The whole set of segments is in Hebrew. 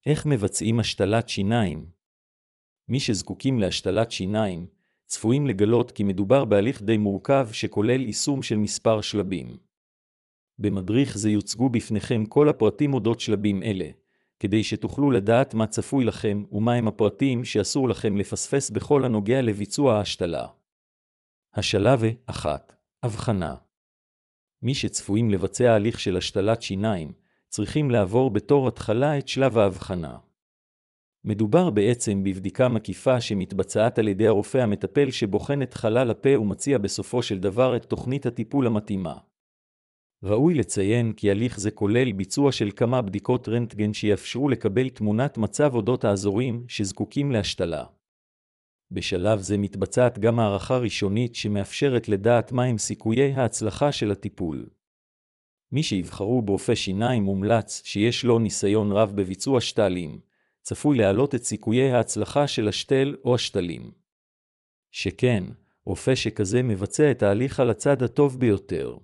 איך מבצעים השתלת שיניים? מי שזקוקים להשתלת שיניים, צפויים לגלות כי מדובר בהליך די מורכב שכולל יישום של מספר שלבים. במדריך זה יוצגו בפניכם כל הפרטים אודות שלבים אלה, כדי שתוכלו לדעת מה צפוי לכם ומהם הפרטים שאסור לכם לפספס בכל הנוגע לביצוע ההשתלה. השלב 1. הבחנה. מי שצפויים לבצע הליך של השתלת שיניים, צריכים לעבור בתור התחלה את שלב ההבחנה. מדובר בעצם בבדיקה מקיפה שמתבצעת על ידי הרופא המטפל שבוחן את חלל הפה ומציע בסופו של דבר את תוכנית הטיפול המתאימה. ראוי לציין כי הליך זה כולל ביצוע של כמה בדיקות רנטגן שיאפשרו לקבל תמונת מצב אודות האזורים שזקוקים להשתלה. בשלב זה מתבצעת גם הערכה ראשונית שמאפשרת לדעת מהם סיכויי ההצלחה של הטיפול. מי שיבחרו ברופא שיניים מומלץ שיש לו ניסיון רב בביצוע שתלים, צפוי להעלות את סיכויי ההצלחה של השתל או השתלים. שכן, רופא שכזה מבצע את ההליך על הצד הטוב ביותר.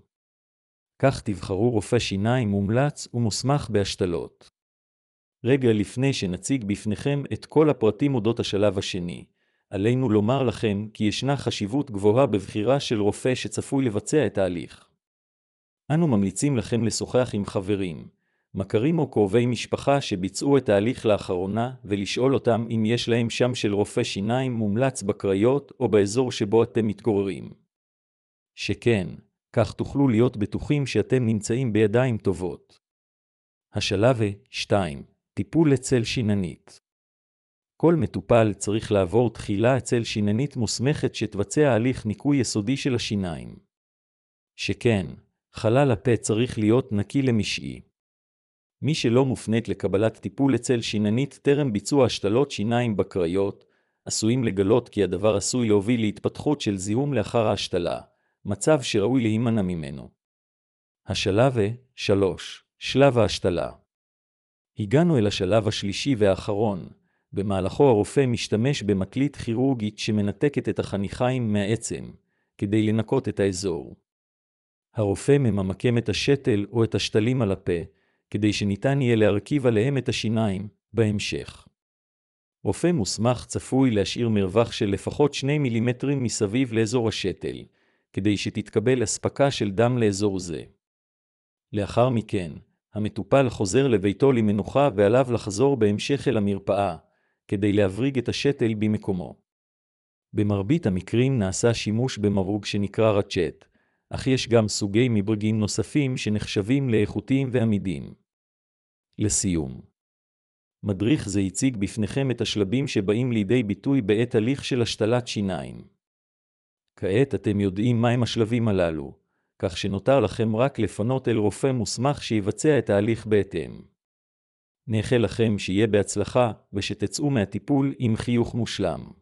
כך תבחרו רופא שיניים מומלץ ומוסמך בהשתלות. רגע לפני שנציג בפניכם את כל הפרטים אודות השלב השני, עלינו לומר לכם כי ישנה חשיבות גבוהה בבחירה של רופא שצפוי לבצע את ההליך. אנו ממליצים לכם לשוחח עם חברים, מכרים או קרובי משפחה שביצעו את ההליך לאחרונה ולשאול אותם אם יש להם שם של רופא שיניים מומלץ בקריות או באזור שבו אתם מתגוררים. שכן, כך תוכלו להיות בטוחים שאתם נמצאים בידיים טובות. השלב 2. טיפול אצל שיננית. כל מטופל צריך לעבור תחילה אצל שיננית מוסמכת שתבצע הליך ניקוי יסודי של השיניים. שכן, חלל הפה צריך להיות נקי למשעי. מי שלא מופנית לקבלת טיפול אצל שיננית טרם ביצוע השתלות שיניים בקריות, עשויים לגלות כי הדבר עשוי להוביל להתפתחות של זיהום לאחר ההשתלה, מצב שראוי להימנע ממנו. השלב 3. שלב ההשתלה. הגענו אל השלב השלישי והאחרון, במהלכו הרופא משתמש במקלית כירורגית שמנתקת את החניכיים מהעצם, כדי לנקות את האזור. הרופא ממקם את השתל או את השתלים על הפה, כדי שניתן יהיה להרכיב עליהם את השיניים בהמשך. רופא מוסמך צפוי להשאיר מרווח של לפחות 2 מילימטרים מסביב לאזור השתל, כדי שתתקבל אספקה של דם לאזור זה. לאחר מכן, המטופל חוזר לביתו למנוחה ועליו לחזור בהמשך אל המרפאה, כדי להבריג את השתל במקומו. במרבית המקרים נעשה שימוש במרוג שנקרא רצ'ט, אך יש גם סוגי מברגים נוספים שנחשבים לאיכותיים ועמידים. לסיום, מדריך זה הציג בפניכם את השלבים שבאים לידי ביטוי בעת הליך של השתלת שיניים. כעת אתם יודעים מהם השלבים הללו, כך שנותר לכם רק לפנות אל רופא מוסמך שיבצע את ההליך בהתאם. נאחל לכם שיהיה בהצלחה ושתצאו מהטיפול עם חיוך מושלם.